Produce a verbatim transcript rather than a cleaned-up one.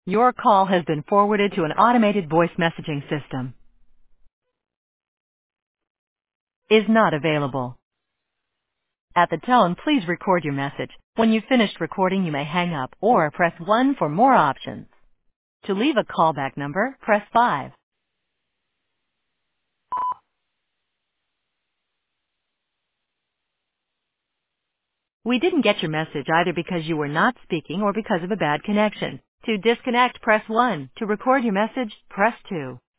Your call has been forwarded to an automated voice messaging system. Is not available. At the tone, please record your message. When you've finished recording, you may hang up or press one for more options. To leave a callback number, press five. We didn't get your message either because you were not speaking or because of a bad connection. To disconnect, press one. To record your message, press two.